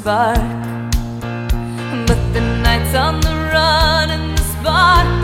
spark. But the night's on the run and the spark